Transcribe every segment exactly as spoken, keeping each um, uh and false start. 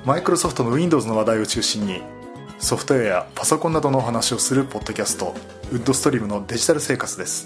マイクロソフトの Windows の話題を中心にソフトウェアやパソコンなどのお話をするポッドキャスト、ウッドストリームのデジタル生活です。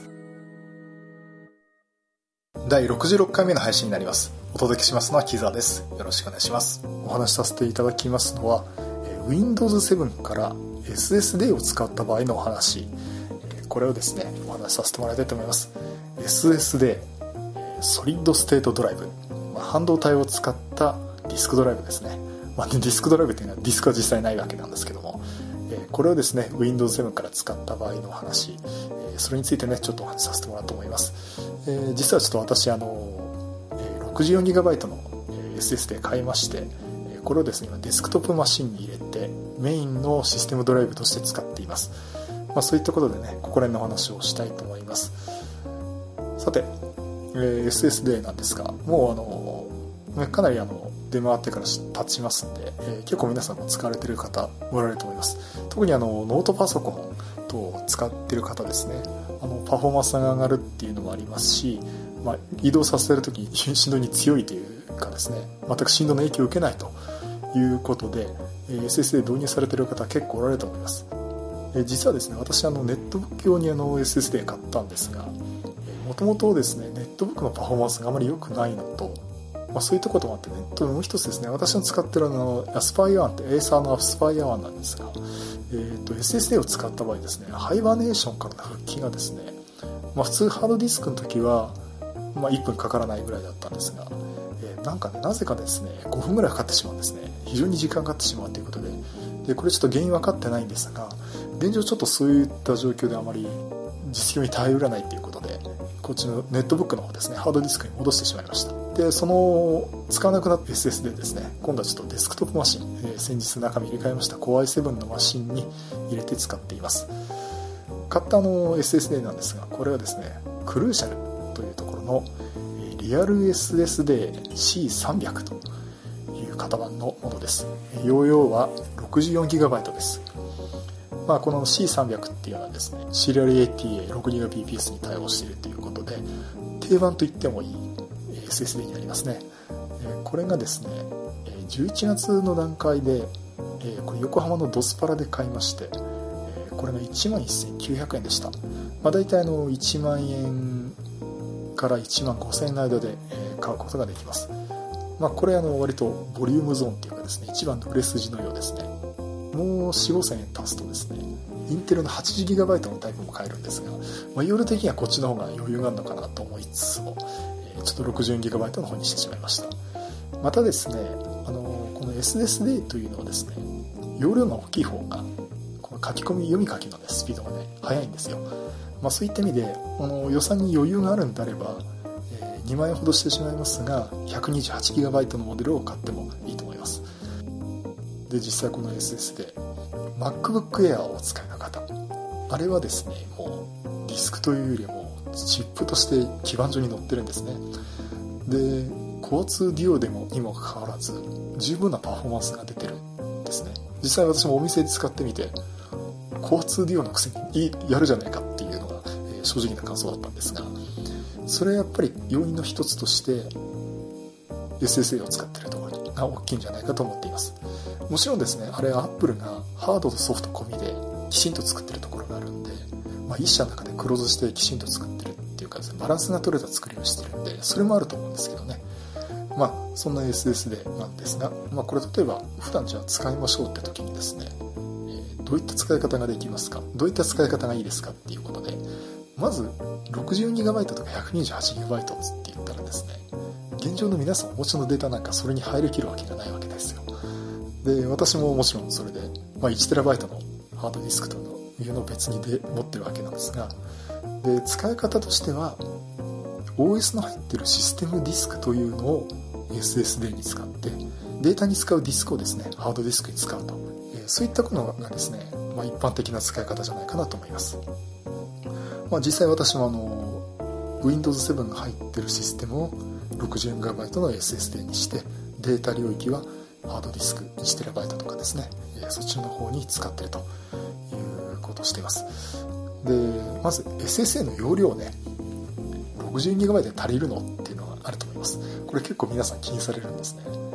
だいろくじゅうろっかいめの配信になります。お届けしますのは木澤です。よろしくお願いします。お話しさせていただきますのは ウィンドウズセブン から エスエスディー を使った場合のお話、これをですねお話しさせてもらいたいと思います。 エスエスディー ソリッドステートドライブ、まあ、半導体を使ったディスクドライブですね。まあ、ディスクドライブというのはディスクは実際ないわけなんですけども、これをですね ウィンドウズセブン から使った場合のお話、それについてねちょっとお話しさせてもらおうと思います。えー、実はちょっと私あの ろくじゅうよんギガバイト の エスエスディー 買いまして、これをですねデスクトップマシンに入れてメインのシステムドライブとして使っています。まあ、そういったことでねここら辺の話をしたいと思います。さて、えー、エスエスディー なんですが、もうあのかなりあの出回ってから経ちますんで、えー、結構皆さんも使われている方おられると思います。特にあのノートパソコン等使っている方ですね、あのパフォーマンスが上がるっていうのもありますし、まあ、移動させるときに振動に強いというかですね、全く振動の影響を受けないということで エスエスディー 導入されている方結構おられると思います。えー、実はですね私あのネットブック用にあの エスエスディー 買ったんですが、もともとですねネットブックのパフォーマンスがあまり良くないのと、まあ、そういったこともあってね、もう一つですね、私の使っているあのアスパイアワンってエーサーのアスパイアワンなんですが、えー、と エスエスディー を使った場合ですね、ハイバネーションからの復帰がですね、まあ、普通ハードディスクの時は、まあ、いっぷんかからないぐらいだったんですが、えー、なんかねなぜかですねごふんぐらいかかってしまうんですね。非常に時間かかってしまうということで、でこれちょっと原因分かってないんですが、現状ちょっとそういった状況であまり実用に頼らないということで、こっちのネットブックの方ですねハードディスクに戻してしまいました。でその使わなくなった エスエスディー ですね、今度はちょっとデスクトップマシン、えー、先日中身入れ替えました コアアイセブン のマシンに入れて使っています。買ったあの エスエスディー なんですが、これはですねクルーシャルというところのリアル エスエスディーシーさんびゃく という型番のものです。容量は ろくじゅうよんギガバイト です。まあ、この シーさんびゃく っていうのはですねシリアル エーティーエーろくじゅうに ビーピーエス に対応しているということで定番と言ってもいい エスエスディー になりますね。これがですねじゅういちがつの段階でこれ横浜のドスパラで買いまして、これが いちまんせんきゅうひゃくえんでした。まあ、大体あのいちまんえんからいちまんごせんえんの間で買うことができます。まあ、これあの割とボリュームゾーンっていうかですね一番の売れ筋のようですね。もう よん、ごせんえん足すとですねインテルの はちじゅうギガバイト のタイプも買えるんですが、まあ、容量的にはこっちの方が余裕があるのかなと思いつつも、えー、ちょっと ろくじゅうよんギガバイト の方にしてしまいました。またですねあのこの エスエスディー というのはですね容量が大きい方がこの書き込み読み書きの、ね、スピードがね速いんですよ。まあ、そういった意味であの予算に余裕があるんであれば、えー、にまんえんほどしてしまいますが ひゃくにじゅうはちギガバイト のモデルを買ってもいいと思います。で実際この エスエスディーMacBook Air をお使いの方、あれはですねもうディスクというよりもチップとして基板上に載ってるんですね。で交通デュオでもにもかかわらず十分なパフォーマンスが出てるんですね。実際私もお店で使ってみて交通デュオのくせにやるじゃないかっていうのが、えー、正直な感想だったんですが、それはやっぱり要因の一つとして エスエスディー を使っているところが大きいんじゃないかと思っています。もちろんですねあれはアップルがハードとソフト込みできちんと作ってるところがあるんで、まあ、一社の中でクローズしてきちんと作ってるっていうかですね、バランスが取れた作りをしてるんでそれもあると思うんですけどね。まあそんな エスエスディー なんですが、まあ、これ例えば普段じゃあ使いましょうって時にですね、えー、どういった使い方ができますか、どういった使い方がいいですかっていうことで、まず ろくじゅうよんギガバイト とか ひゃくにじゅうはちギガバイト って言ったらですね現状の皆さんお持ちのデータなんかそれに入りきるわけがないわけですよ。で私ももちろんそれで、まあ、いちテラバイト のハードディスクというのを別にで持ってるわけなんですが、で使い方としては オーエス の入っているシステムディスクというのを エスエスディー に使ってデータに使うディスクをですねハードディスクに使うと、えー、そういったことがですね、まあ、一般的な使い方じゃないかなと思います。まあ、実際私もあの ウィンドウズセブン が入っているシステムを ろくじゅうよんギガバイト の エスエスディー にしてデータ領域はハードディスク いちテラバイト とかですね、えー、そっちの方に使っているということをしています。でまず エスエスディー の容量をね ろくじゅうよんギガバイト で足りるのっていうのがあると思います。これ結構皆さん気にされるんですね。で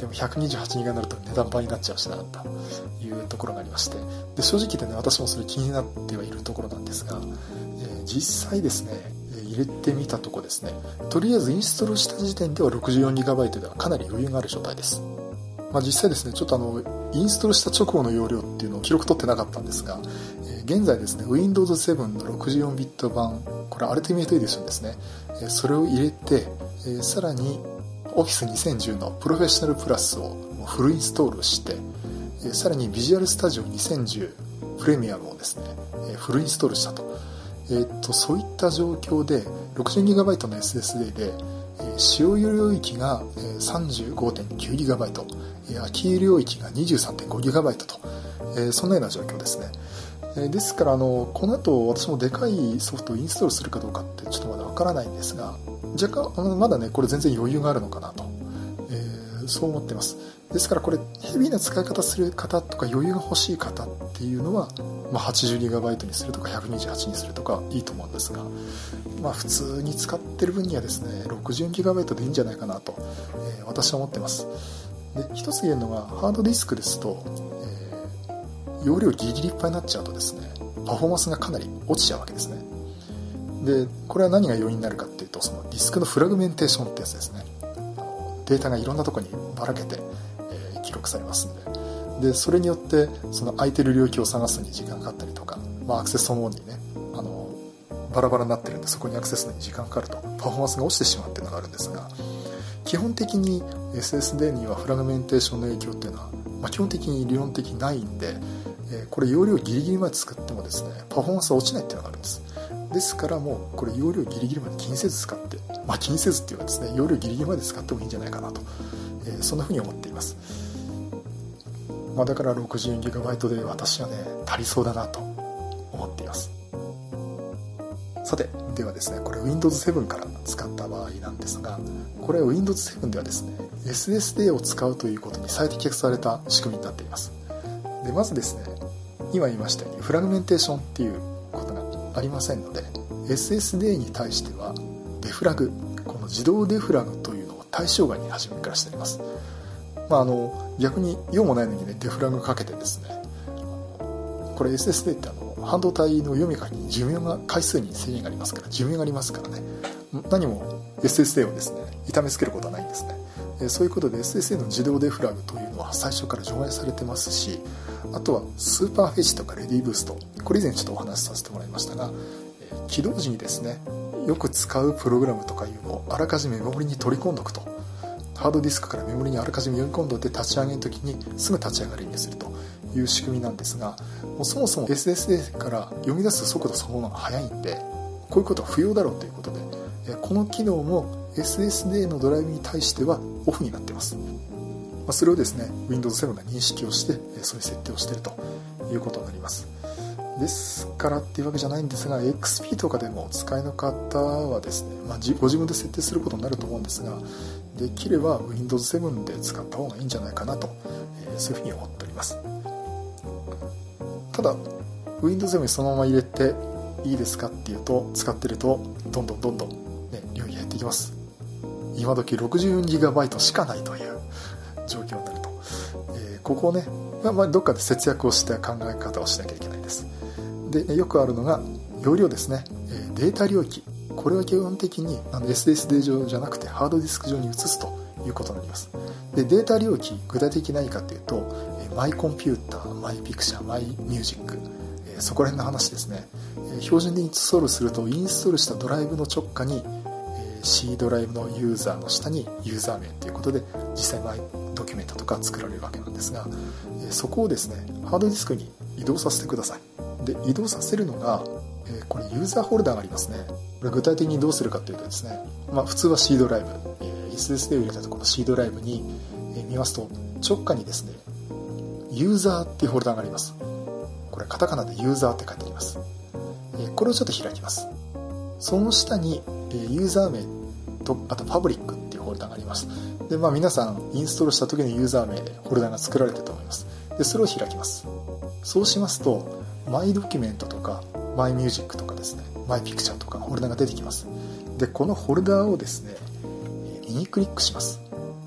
でもひゃくにじゅうはちギガになると値段倍になっちゃうしなというところがありまして、で正直でね、私もそれ気になってはいるところなんですが、えー、実際ですね入れてみたところですね、とりあえずインストールした時点では ろくじゅうよんギガバイト ではかなり余裕がある状態です。まあ、実際ですね、ちょっとあのインストールした直後の容量っていうのを記録取ってなかったんですが、えー、現在ですね ウィンドウズセブン のろくじゅうよんビット版、これアルティメイトエディションですね、えー、それを入れて、えー、さらに オフィスにせんじゅう のプロフェッショナルプラスをフルインストールして、えー、さらにビジュアルスタジオにせんじゅうプレミアムをですね、えー、フルインストールしたと、えー、っとそういった状況で ろくじゅうギガバイト の エスエスディー で、えー、使用領域が さんじゅうごてんきゅうギガバイト、空き領域が にじゅうさんてんごギガバイト と、えー、そんなような状況ですね。えー、ですからあのこの後私もでかいソフトをインストールするかどうかってちょっとまだわからないんですが、若干あのまだねこれ全然余裕があるのかなと、えー、そう思ってます。ですからこれヘビーな使い方する方とか余裕が欲しい方っていうのは、まあ、はちじゅうギガバイト にするとかひゃくにじゅうはちにするとかいいと思うんですが、まあ、普通に使ってる分にはですね ろくじゅうギガバイト でいいんじゃないかなと、えー、私は思ってます。で一つ言えるのがハードディスクですと、えー、容量ギリギリいっぱいになっちゃうとですねパフォーマンスがかなり落ちちゃうわけですね。でこれは何が要因になるかっていうと、そのディスクのフラグメンテーションってやつですね。データがいろんなところにばらけて、えー、記録されますので、でそれによってその空いてる領域を探すのに時間がかかったりとか、まあ、アクセスそのものにねあのバラバラになってるんでそこにアクセスのに時間かかるとパフォーマンスが落ちてしまうっていうのがあるんですが、基本的に エスエスディー にはフラグメンテーションの影響っていうのは、まあ、基本的に理論的にないんで、えー、これ容量ギリギリまで作ってもですねパフォーマンスは落ちないっていうのがあるんです。ですからもうこれ容量ギリギリまで気にせず使って、まあ、気にせずっていうのはですね容量ギリギリまで使ってもいいんじゃないかなと、えー、そんなふうに思っています。まあ、だから ろくじゅうよんギガバイト で私はね足りそうだなと思っています。さてではですね、これ ウィンドウズセブン から使った場合なんですが、これ ウィンドウズセブン ではですね エスエスディー を使うということに最適化された仕組みになっています。でまずですね、今言いましたようにフラグメンテーションっていうことがありませんので、 エスエスディー に対してはデフラグ、この自動デフラグというのを対象外に初めからしています。まあ、あの逆に用もないのにねデフラグかけてですね、これ エスエスディー ってあの半導体の読み書きに寿命が回数に制限がありますから寿命がありますからね、何も エスエスディー をですね痛めつけることはないんですね。そういうことで エスエスディー の自動デフラグというのは最初から除外されてますし、あとはスーパーフェッチとかレディーブースト、これ以前ちょっとお話しさせてもらいましたが、起動時にですねよく使うプログラムとかいうのをあらかじめメモリに取り込んどくと、ハードディスクからメモリにあらかじめ読み込んどいて立ち上げの時にすぐ立ち上がるようにするという仕組みなんですが、もうそもそも エスエスディー から読み出す速度そのものが速いんで、こういうことは不要だろうということで、この機能も エスエスディー のドライブに対してはオフになっています。それをですね ウィンドウズセブン が認識をしてそういう設定をしているということになります。ですからっていうわけじゃないんですが、 エックスピー とかでもお使いの方はですね、まあ、ご自分で設定することになると思うんですが、できれば ウィンドウズセブン で使った方がいいんじゃないかなと、えー、そういうふうに思っております。ただ ウィンドウズセブン にそのまま入れていいですかっていうと、使ってるとどんどんどんどん、ね、量が減っていきます。今時 ろくじゅうよんギガバイト しかないという状況になると、えー、ここをね、まあ、どっかで節約をした考え方をしなきゃいけないです。でよくあるのが容量ですね、えー、データ領域、これは基本的にあの エスエスディー 上じゃなくてハードディスク上に移すということになります。でデータ領域、具体的に何かというと、えー、マイコンピューター、マイピクチャー、マイミュージック、えー、そこら辺の話ですね。えー、標準でインストールするとインストールしたドライブの直下に、えー、C ドライブのユーザーの下にユーザー名ということで実際マイドキュメントとか作られるわけなんですが、えー、そこをですねハードディスクに移動させてください。で移動させるのが、えー、これユーザーホルダーがありますね。これ具体的にどうするかというとですね、まあ、普通は C ドライブ、えー、エスエスディー を入れたところの C ドライブに、えー、見ますと直下にですねユーザーっていうフォルダーがあります。これカタカナでユーザーって書いてあります。えー、これをちょっと開きます。その下に、えー、ユーザー名とあとパブリックっていうフォルダーがあります。で、まあ、皆さんインストールした時のユーザー名でフォルダーが作られていると思います。でそれを開きます。そうしますとマイドキュメントとかマイミュージックとかですね、マイピクチャーとかフォルダが出てきます。でこのフォルダをですね右クリックします。で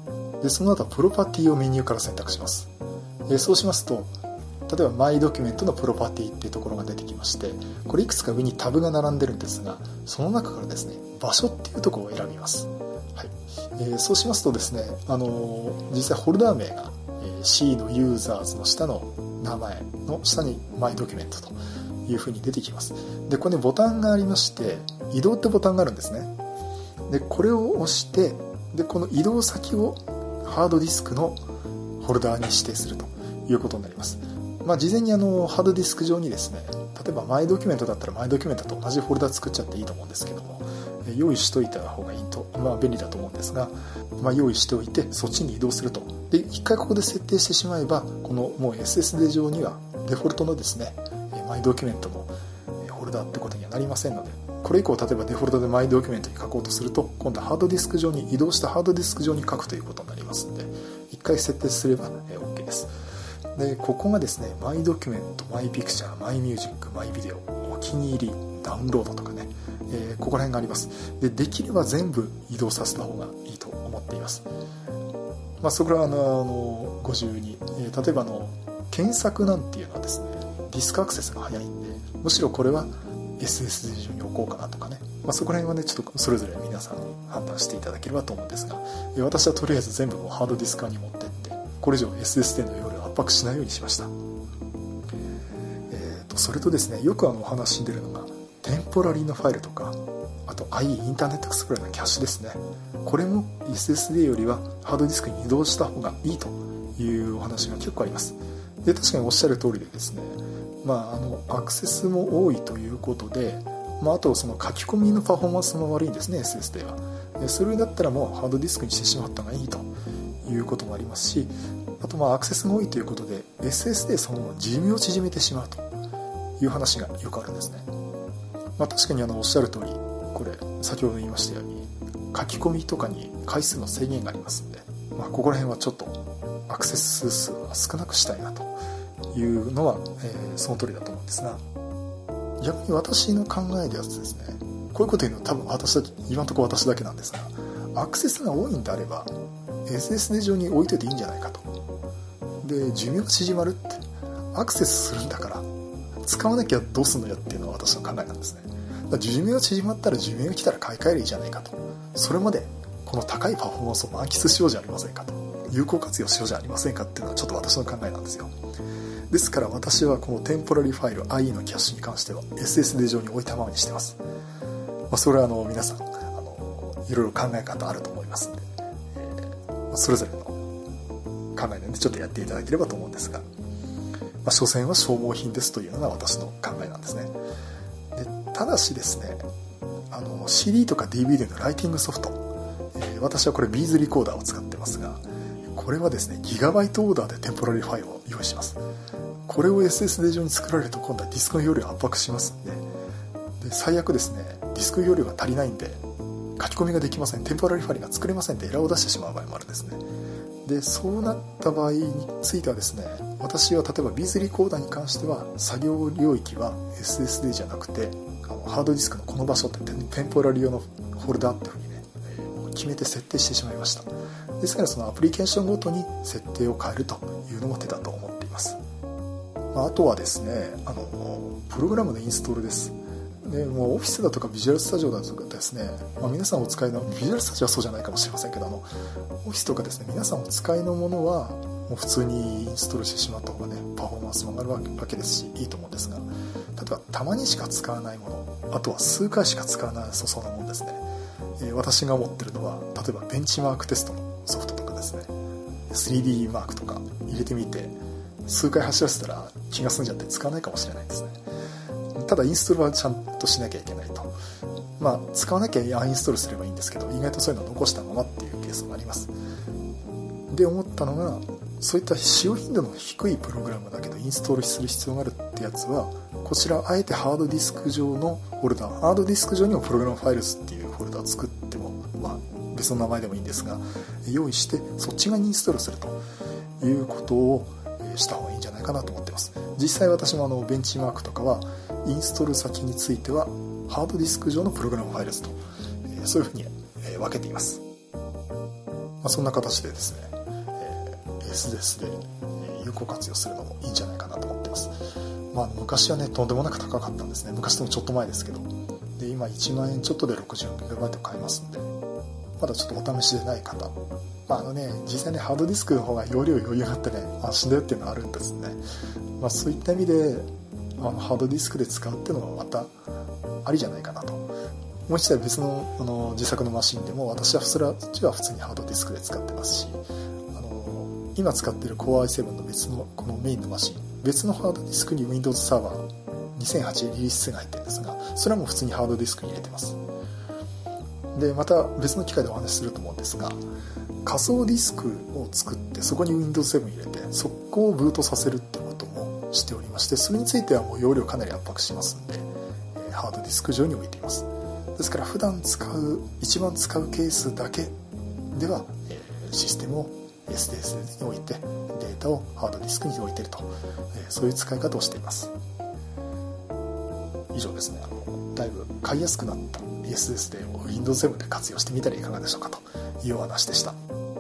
でその後はプロパティをメニューから選択します。えそうしますと、例えばマイドキュメントのプロパティっていうところが出てきまして、これいくつか上にタブが並んでるんですが、その中からですね、場所っていうところを選びます。はい。えー、そうしますとですね、あのー、実際ホルダー名が、えー、C のユーザーズの下の名前の下にマイドキュメントというふうに出てきます。で、これにボタンがありまして、移動ってボタンがあるんですね。で、これを押して、で、この移動先をハードディスクのホルダーに指定するということになります。まあ、事前にあのハードディスク上にですね、例えばマイドキュメントだったらマイドキュメントと同じフォルダ作っちゃっていいと思うんですけども、用意しといた方がいいと、まあ、便利だと思うんですが、まあ、用意しておいてそっちに移動すると。で、一回ここで設定してしまえば、このもう エスエスディー 上にはデフォルトのですね、マイドキュメントのホルダーってことにはなりませんので、これ以降例えばデフォルトでマイドキュメントに書こうとすると、今度はハードディスク上に移動したハードディスク上に書くということになりますので、一回設定すれば OK です。で、ここがですね、マイドキュメント、マイピクチャー、マイミュージック、マイビデオ、お気に入り、ダウンロードとかね、えー、ここら辺があります。で、できれば全部移動させた方がいいと思っています。まあ、そこらはあの、あのご自由に、えー、例えばあの検索なんていうのはですね、ディスクアクセスが早いんで、むしろこれは エスエスディー 上に置こうかなとかね、まあ、そこら辺はね、ちょっとそれぞれ皆さん判断していただければと思うんですが、えー、私はとりあえず全部もうハードディスクに持ってって、これ以上 エスエスディー の容量を圧迫しないようにしました。えー、とそれとですね、よくあのお話に出るのがテンポラリーのファイルとか、あと アイイー インターネットエクスプローラーのキャッシュですね。これも エスエスディー よりはハードディスクに移動した方がいいというお話が結構あります。で、確かにおっしゃる通りでですね、まあ、あのアクセスも多いということで、まあ、あとその書き込みのパフォーマンスも悪いんですね、 エスエスディー は。でそれだったらもうハードディスクにしてしまった方がいいということもありますし、あとまあアクセスが多いということで エスエスディー そのもの寿命を縮めてしまうという話がよくあるんですね。まあ、確かにあのおっしゃる通り、これ先ほど言いましたように書き込みとかに回数の制限がありますので、まあ、ここら辺はちょっとアクセス数は少なくしたいなというのは、えー、その通りだと思うんですが、逆に私の考えるやつですね、こういうこと言うのは多分私だけ、今のところ私だけなんですが、アクセスが多いんであれば エスエスディー 上に置いといていいんじゃないかと。で、寿命が縮まるって、アクセスするんだから使わなきゃどうすんのよっていうのは私の考えなんですね。だから寿命が縮まったら寿命が来たら買い替えるいいじゃないかと。それまでこの高いパフォーマンスを満喫しようじゃありませんかと。有効活用しようじゃありませんかっていうのはちょっと私の考えなんですよ。ですから私はこのテンポラリーファイル アイイー のキャッシュに関しては エスエスディー 上に置いたままにしてます。まあ、それはあの皆さんあのいろいろ考え方あると思いますので、えー、それぞれの考えでちょっとやっていただければと思うんですが、まあ、所詮は消耗品ですというのが私の考えなんですね。でただしですね、あの シーディー とか ディーブイディー のライティングソフト、えー、私はこれ ビーズ リコーダーを使ってますが、これはですねギガバイトオーダーでテンポラリーファイルを用意します。これを エスエスディー 上に作られると今度はディスクの容量を圧迫しますの で, で最悪ですね、ディスク容量が足りないんで書き込みができません、テンポラリーファイルが作れませんってエラーを出してしまう場合もあるんですね。でそうなった場合についてはですね、私は例えば ビーズ リコーダーに関しては作業領域は エスエスディー じゃなくて、あのハードディスクのこの場所ってテンポラリー用のフォルダっていうふうにね、決めて設定してしまいました。ですからそのアプリケーションごとに設定を変えるというのも手だと思っています。まあ、あとはですね、あのプログラムのインストールです。でもうオフィスだとかビジュアルスタジオだとかですね、まあ、皆さんお使いのビジュアルスタジオはそうじゃないかもしれませんけど、あのオフィスとかですね、皆さんお使いのものはもう普通にインストールしてしまった方がね、パフォーマンスも上がるわけですしいいと思うんですが、例えばたまにしか使わないもの、あとは数回しか使わないそうなものですね、えー、私が持ってるのは例えばベンチマークテストのソフトとかですね、 スリーディー マークとか入れてみて数回走らせたら気が済んじゃって使わないかもしれないですね。ただインストールはちゃんとしなきゃいけないと。まあ使わなきゃアンインストールすればいいんですけど、意外とそういうのを残したままっていうケースもあります。で思ったのが、そういった使用頻度の低いプログラムだけどインストールする必要があるってやつは、こちらあえてハードディスク上のフォルダ、ハードディスク上にもプログラムファイルズっていうフォルダを作っても、まあ別の名前でもいいんですが、用意してそっち側にインストールするということをした方がいいんじゃないかなと思ってます。実際私もあのベンチマークとかはインストール先についてはハードディスク上のプログラムファイルズと、そういうふうに分けています。まあ、そんな形でですね、 エスエス で有効活用するのもいいんじゃないかなと思ってます。まあ、昔はねとんでもなく高かったんですね。昔でもちょっと前ですけど、で今いちまんえんちょっとで ろくじゅうよんギガバイト 買えますんで、まだちょっとお試しでない方、まああのね、実際にハードディスクの方が容量余裕があってね安心だよっていうのはあるんですね。まあ、そういった意味であのハードディスクで使うっていうのはまたありじゃないかなと。もう一台別 の, あの自作のマシンでも私はそれは普通にハードディスクで使ってますし、あの今使っている Core アイセブン の別のこのメインのマシン、別のハードディスクに Windows サーバーにせんはちリリースが入ってるんですが、それはもう普通にハードディスクに入れてます。でまた別の機会でお話しすると思うんですが、仮想ディスクを作ってそこに ウィンドウズセブン 入れてそこをブートさせるってこともしておりまして、それについてはもう容量かなり圧迫しますんで、えー、ハードディスク上に置いています。ですから普段使う一番使うケースだけでは、えー、システムを エスディーエス に置いてデータをハードディスクに置いていると、えー、そういう使い方をしています。以上ですね。あのだいぶ買いやすくなった エスエスデー を ウィンドウズセブン で活用してみたらいかがでしょうかというお話でした。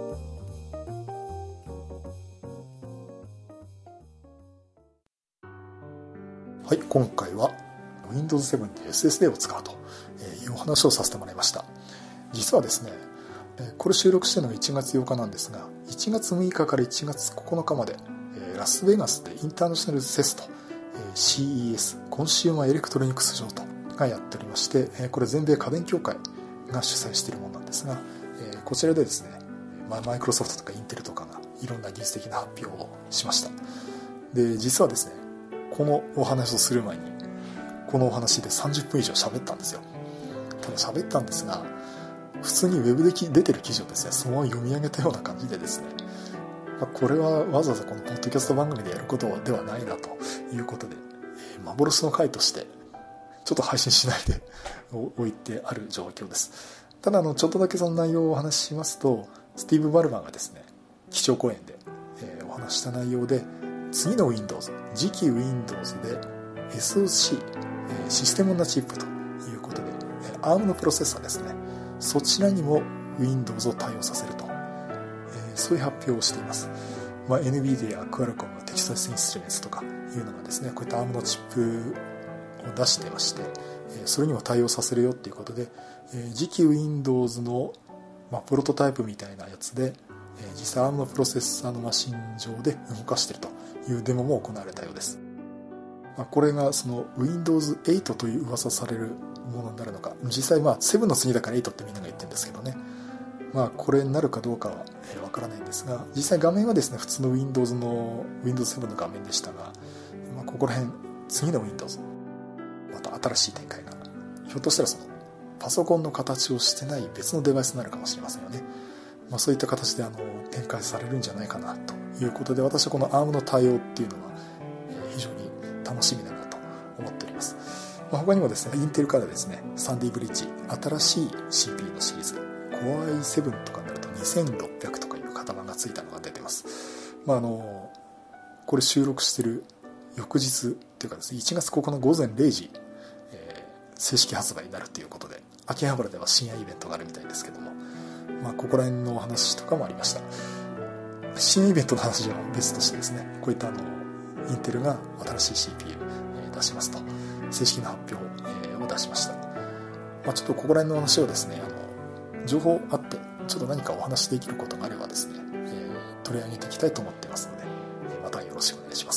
はい、今回は ウィンドウズセブン で エスエスデー を使うというお話をさせてもらいました。実はですね、これ収録してるのがいちがつようかなんですが、いちがつむいかからいちがつここのかまでラスベガスでインターナショナルセスト シーイーエス コンシューマーエレクトロニクスショートがやっておりまして、これ全米家電協会が主催しているものなんですが、こちらでですね、マイクロソフトとかインテルとかがいろんな技術的な発表をしました。で実はですね、このお話をする前にこのお話でさんじゅっぷん以上喋ったんですよ。ただ喋ったんですが、普通にウェブで出てる記事をですねそのまま読み上げたような感じでですね、これはわざわざこのポッドキャスト番組でやることではないなということで、幻の回としてちょっと配信しないで置いてある状況です。ただあのちょっとだけその内容をお話ししますと、スティーブ・バルマンがですね基調講演で、えー、お話した内容で、次の Windows 次期 Windows で エスオーシー、えー、システムオンザチップということで アーム のプロセッサーですね、そちらにも Windows を対応させると、えー、そういう発表をしています。まあ、エヌビディア、クアルコム、テキサスインストゥルメンツとかいうのがですね、こういった アーム のチップを出してまして、それにも対応させるよっていうことで、次期 Windows の、まあ、プロトタイプみたいなやつで、実際 アーム のプロセッサーのマシン上で動かしているというデモも行われたようです。まあ、これがその ウィンドウズエイト という噂されるものになるのか、実際まあセブンの次だからエイトってみんなが言ってるんですけどね、まあこれになるかどうかはわからないんですが、実際画面はですね普通の Windows の ウィンドウズセブン の画面でしたが、まあ、ここら辺次の Windows また新しい展開がひょっとしたらそのパソコンの形をしてない別のデバイスになるかもしれませんよね。まあ、そういった形であの展開されるんじゃないかなということで、私はこの アーム の対応っていうのは非常に楽しみだなと思っております。まあ、他にもですねインテルからですねサンディブリッジ新しい シーピーユー のシリーズ Core アイセブン とかになるとにせんろっぴゃくとかいう型番がついたのが出てます。まああのこれ収録してる翌日っていうかですねいちがつここのごぜんれいじ、えー、正式発売になるということで、秋葉原では深夜イベントがあるみたいですけども、まあ、ここら辺のお話とかもありました。深夜イベントの話は別としてですね、こういったあのインテルが新しい シーピーユー 出しますと正式な発表を出しました。まあ、ちょっとここら辺の話をですね、あの情報あってちょっと何かお話できることがあればですね、えー、取り上げていきたいと思っていますので、またよろしくお願いします。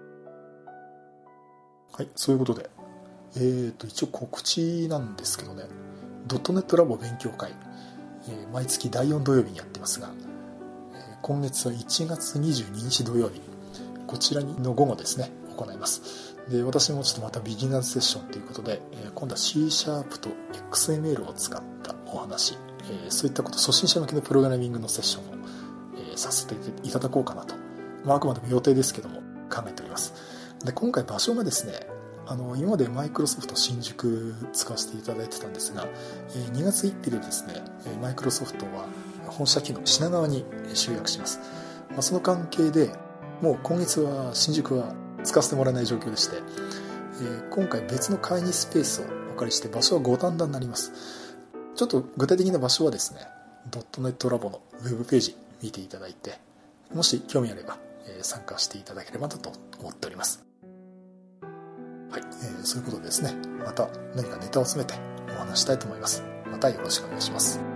はい、そういうことで、えーと一応告知なんですけどね、ドットネットラボ勉強会、えー、毎月だいよん土曜日にやってますが、えー、今月はいちがつにじゅうににち土曜日、こちらの午後ですね行います。で私もちょっとまたビギナーズセッションということで、えー、今度は C シャープと エックスエムエル を使ったお話、えー、そういったこと、初心者向けのプログラミングのセッションを、えー、させていただこうかなと、まあ、あくまでも予定ですけども考えております。で今回場所がですね、あの今までマイクロソフト新宿使わせていただいてたんですが、にがつついたちでですねマイクロソフトは本社機能品川に集約します。まあ、その関係でもう今月は新宿は使わせてもらえない状況でして、今回別の会議スペースをお借りして場所は五反田になります。ちょっと具体的な場所はですねドットネットラボのウェブページ見ていただいて、 もし興味あれば、えー、参加していただければなと思っております。はい、えー、そういうことでですね、また何かネタを詰めてお話したいと思います。またよろしくお願いします。